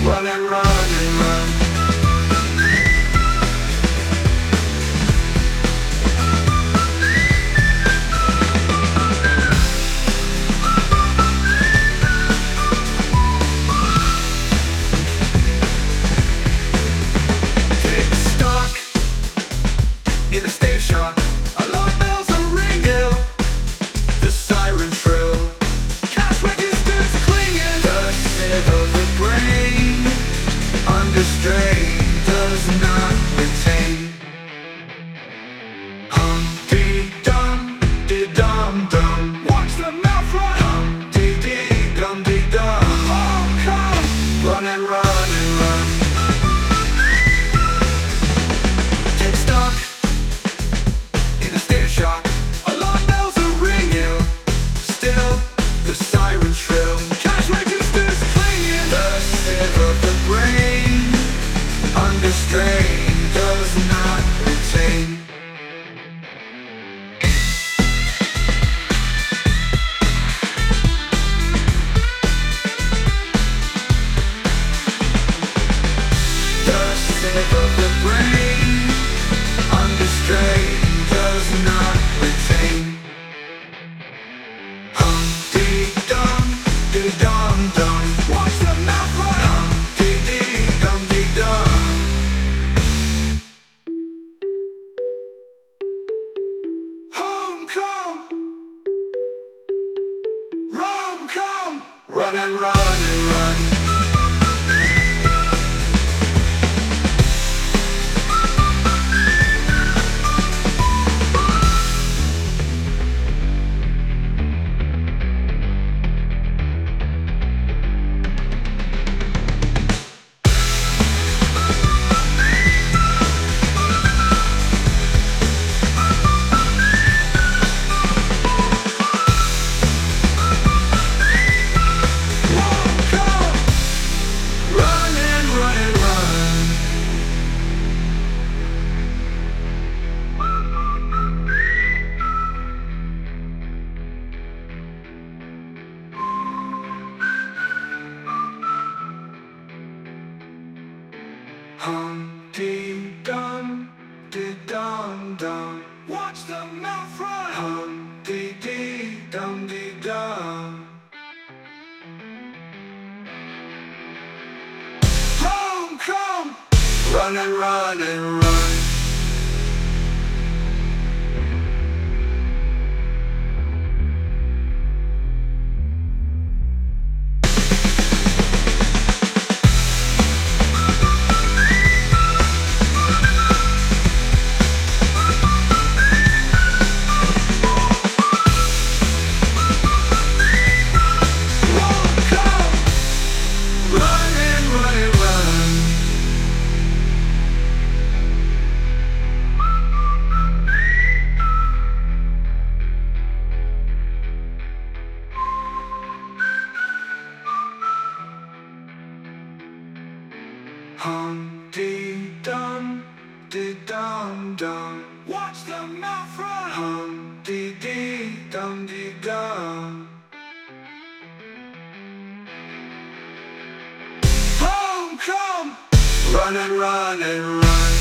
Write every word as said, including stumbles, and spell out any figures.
Run and run and run. Tick stock in the station. Alarm bells are ringing. The sirens shrill. Cash registers clinging. The sieve of the brain under strain does not retain. Hum dee dum dee dum dum. Watch the mouth run. Hum dee dee dum dee dum. Oh come, run and run and run. Take stock in a state of shock. Alarm bells are ringing. Still the sirens shrill. Cash registers clinging. The sieve of the brain under strain does not retain. The sieve of the brain under strain does not retain. Hum dee dum dee dum dum. Watch the mouth run. Hum dee dee dum dee dum. Home come, rum come, run and run and run. Rum come, run and run and run. Hum dee dum dee dum dum. Watch the mouth run. Hum dee dee dum dee dum. Home come, run and run and run. Home come, run and run and run. Hum dee dum dee dum dum. Watch the mouth run. Hum dee dee dum dee dum. Home come, run and run and run.